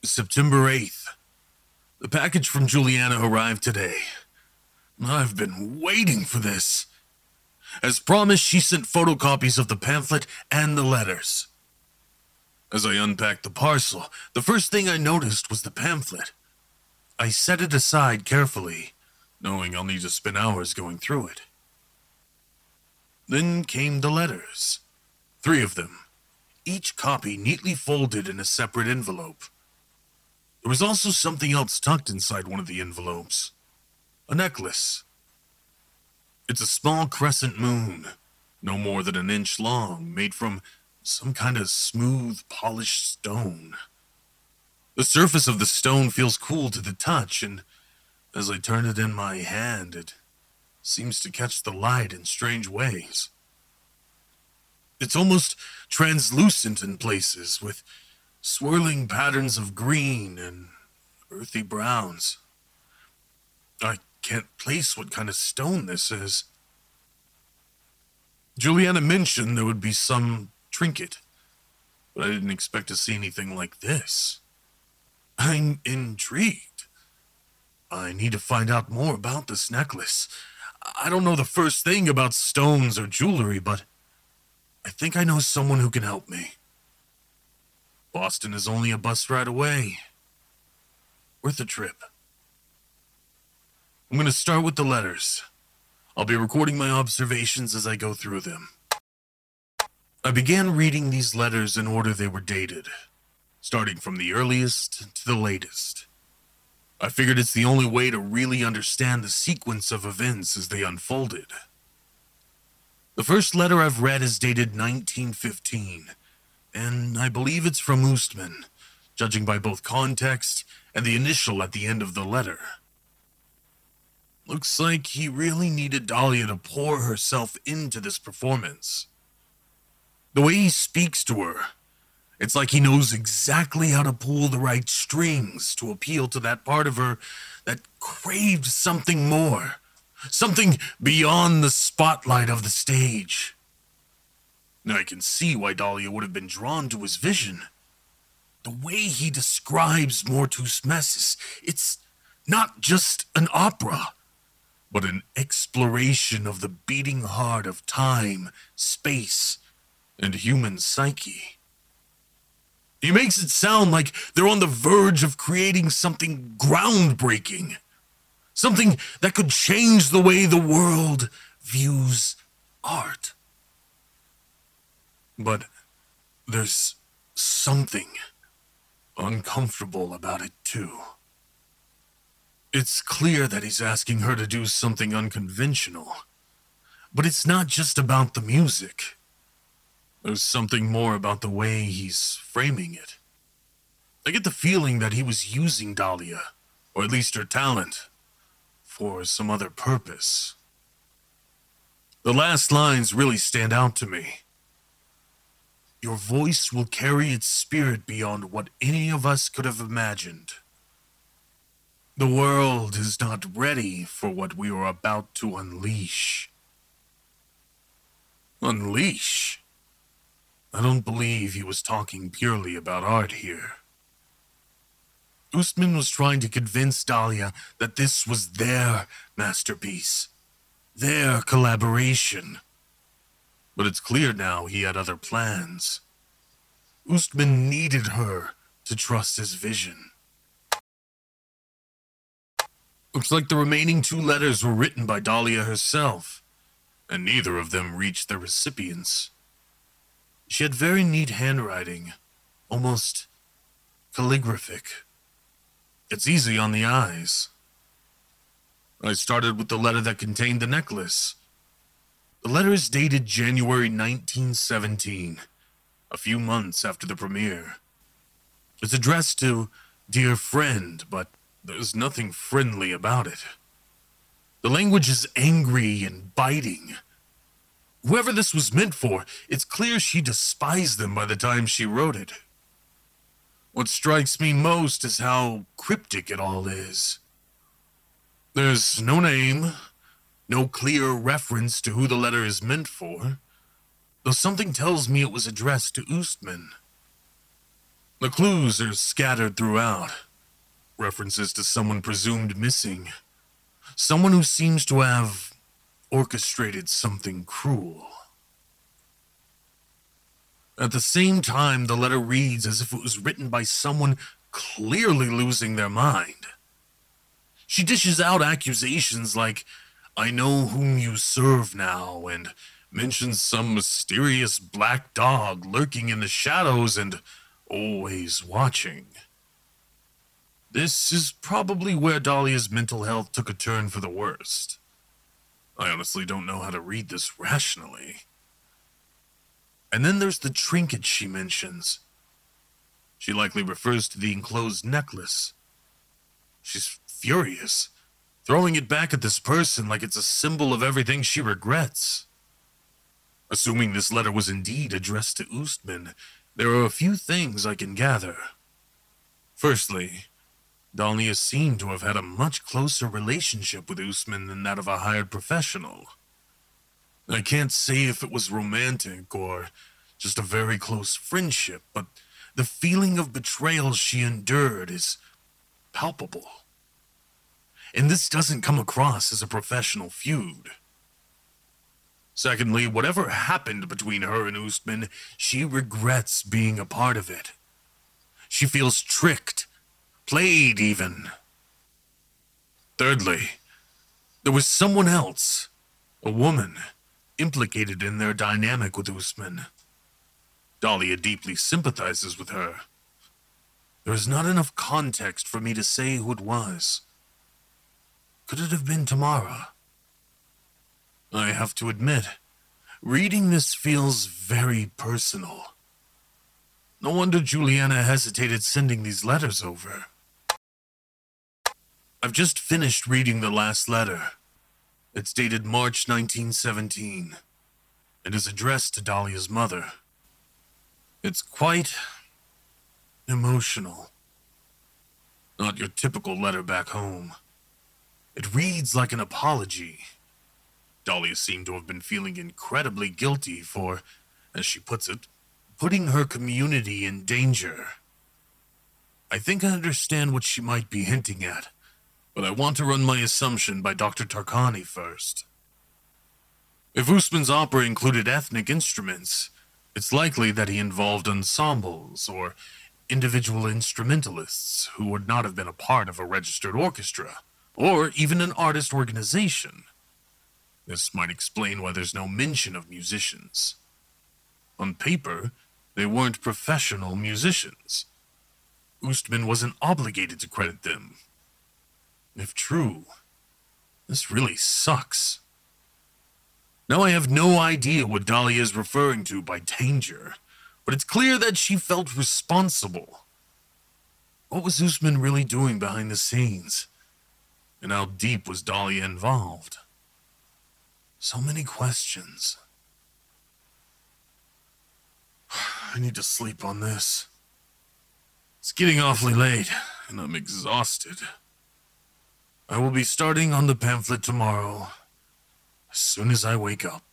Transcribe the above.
September 8th. The package from Juliana arrived today. I've been waiting for this. As promised, she sent photocopies of the pamphlet and the letters. As I unpacked the parcel, the first thing I noticed was the pamphlet. I set it aside carefully, knowing I'll need to spend hours going through it. Then came the letters. 3 of them, each copy neatly folded in a separate envelope. There was also something else tucked inside one of the envelopes. A necklace. It's a small crescent moon, no more than an inch long, made from some kind of smooth, polished stone. The surface of the stone feels cool to the touch, and as I turn it in my hand, it seems to catch the light in strange ways. It's almost translucent in places, with swirling patterns of green and earthy browns. I can't place what kind of stone this is. Juliana mentioned there would be some trinket, but I didn't expect to see anything like this. I'm intrigued. I need to find out more about this necklace. I don't know the first thing about stones or jewelry, but I think I know someone who can help me. Boston is only a bus ride away. Worth a trip. I'm going to start with the letters. I'll be recording my observations as I go through them. I began reading these letters in order they were dated, starting from the earliest to the latest. I figured it's the only way to really understand the sequence of events as they unfolded. The first letter I've read is dated 1915, and I believe it's from Oostman, judging by both context and the initial at the end of the letter. Looks like he really needed Dahlia to pour herself into this performance. The way he speaks to her, it's like he knows exactly how to pull the right strings to appeal to that part of her that craved something more, something beyond the spotlight of the stage. Now I can see why Dahlia would have been drawn to his vision. The way he describes Mortus Messis, it's not just an opera, but an exploration of the beating heart of time, space, and human psyche. He makes it sound like they're on the verge of creating something groundbreaking, something that could change the way the world views art. But there's something uncomfortable about it too. It's clear that he's asking her to do something unconventional, but it's not just about the music. There's something more about the way he's framing it. I get the feeling that he was using Dahlia, or at least her talent, for some other purpose. The last lines really stand out to me. Your voice will carry its spirit beyond what any of us could have imagined. The world is not ready for what we are about to unleash. Unleash? I don't believe he was talking purely about art here. Oostman was trying to convince Dahlia that this was their masterpiece, their collaboration. But it's clear now he had other plans. Oostman needed her to trust his vision. Looks like the remaining 2 letters were written by Dahlia herself, and neither of them reached their recipients. She had very neat handwriting, almost calligraphic. It's easy on the eyes. I started with the letter that contained the necklace. The letter is dated January 1917, a few months after the premiere. It's addressed to Dear Friend, but there's nothing friendly about it. The language is angry and biting. Whoever this was meant for, it's clear she despised them by the time she wrote it. What strikes me most is how cryptic it all is. There's no name, no clear reference to who the letter is meant for, though something tells me it was addressed to Oostman. The clues are scattered throughout. References to someone presumed missing. Someone who seems to have orchestrated something cruel. At the same time, the letter reads as if it was written by someone clearly losing their mind. She dishes out accusations like, "I know whom you serve now," and mentions some mysterious black dog lurking in the shadows and always watching. This is probably where Dahlia's mental health took a turn for the worst. I honestly don't know how to read this rationally. And then there's the trinket she mentions. She likely refers to the enclosed necklace. She's furious, throwing it back at this person like it's a symbol of everything she regrets. Assuming this letter was indeed addressed to Oostman, there are a few things I can gather. Firstly, Dahlia seemed to have had a much closer relationship with Oostman than that of a hired professional. I can't say if it was romantic or just a very close friendship, but the feeling of betrayal she endured is palpable. And this doesn't come across as a professional feud. Secondly, whatever happened between her and Oostman, she regrets being a part of it. She feels tricked, played even. Thirdly, there was someone else, a woman, implicated in their dynamic with Oostman. Dahlia deeply sympathizes with her. There is not enough context for me to say who it was. Could it have been Tamara? I have to admit, reading this feels very personal. No wonder Juliana hesitated sending these letters over. I've just finished reading the last letter. It's dated March 1917 and is addressed to Dahlia's mother. It's quite emotional. Not your typical letter back home. It reads like an apology. Dahlia seemed to have been feeling incredibly guilty for, as she puts it, putting her community in danger. I think I understand what she might be hinting at, but I want to run my assumption by Dr. Tarkani first. If Oostman's opera included ethnic instruments, it's likely that he involved ensembles or individual instrumentalists who would not have been a part of a registered orchestra, or even an artist organization. This might explain why there's no mention of musicians. On paper, they weren't professional musicians. Oostman wasn't obligated to credit them. If true, this really sucks. Now I have no idea what Dahlia is referring to by danger, but it's clear that she felt responsible. What was Oostman really doing behind the scenes? And how deep was Dahlia involved? So many questions. I need to sleep on this. It's getting awfully late, and I'm exhausted. I will be starting on the pamphlet tomorrow, as soon as I wake up.